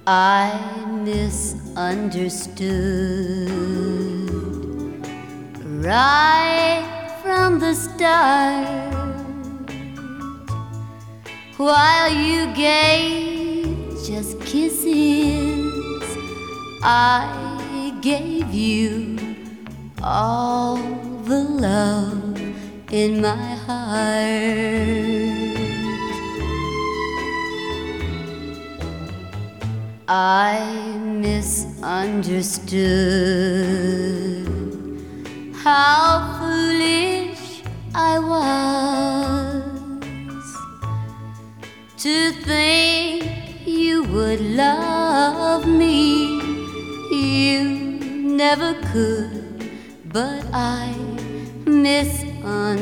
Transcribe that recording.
I misunderstood right from the start. While you gave just kisses, I gave you all the love in my heart. I misunderstood how foolish I was to think you would love me. You never could, but I misunderstood.